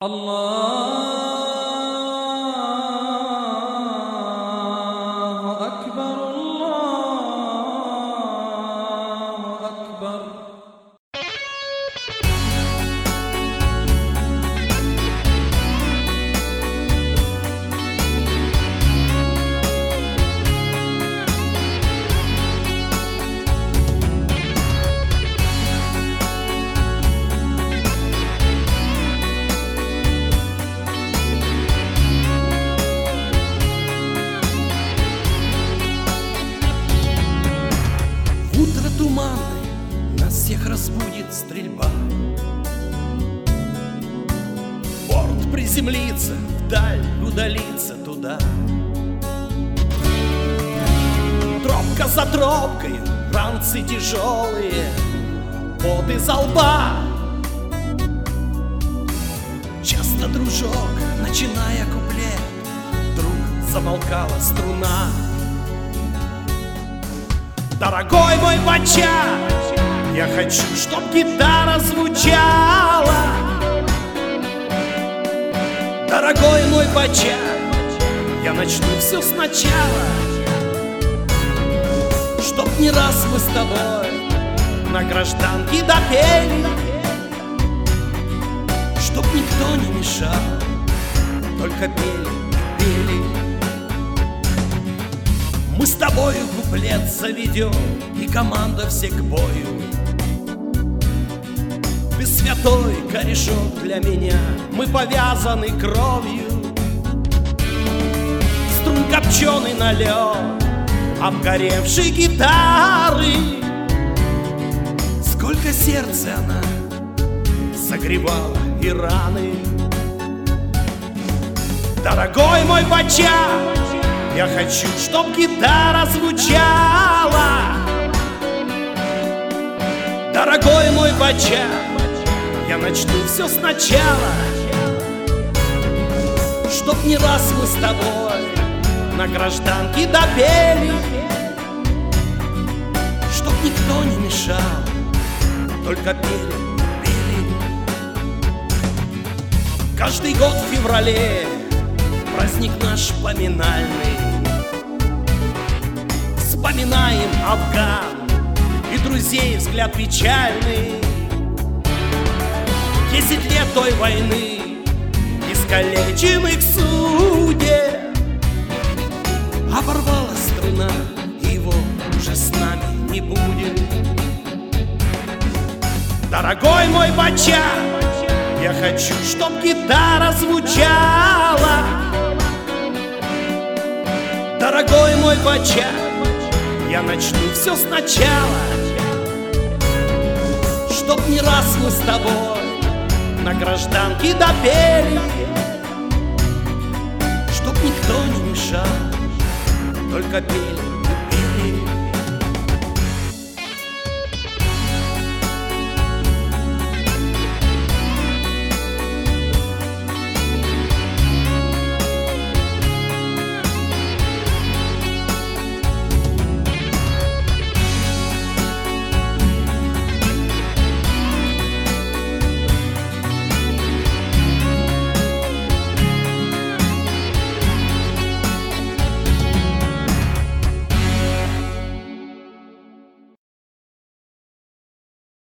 الله أكبر الله أكبر. Утро туманное, нас всех разбудит стрельба. Борт приземлится, вдаль удалится туда. Тропка за тропкой, ранцы тяжелые, пот изо лба. Часто, дружок, начиная куплет, вдруг замолкала струна. Дорогой мой бача, я хочу, чтоб гитара звучала. Дорогой мой бача, я начну все сначала. Чтоб не раз мы с тобой на гражданке допели, чтоб никто не мешал, только пели, пели. Мы с тобою куплет заведем, и команда все к бою. Ты святой корешок для меня, мы повязаны кровью. Струн копченый налет, обгоревшей гитары. Сколько сердца она согревала и раны. Дорогой мой бача, я хочу, чтоб гитара звучала. Дорогой мой бача, я начну все сначала. Чтоб не раз мы с тобой на гражданке допели, чтоб никто не мешал, только пели, пели. Каждый год в феврале праздник наш поминальный. Вспоминаем Афган и друзей взгляд печальный. 10 лет той войны, искалеченных судеб. Оборвалась струна, его уже с нами не будет. Дорогой мой бача, я хочу, чтоб гитара звучала. Дорогой мой бача, я начну все сначала. Чтоб не раз мы с тобой на гражданке допели, чтоб никто не мешал, только пели.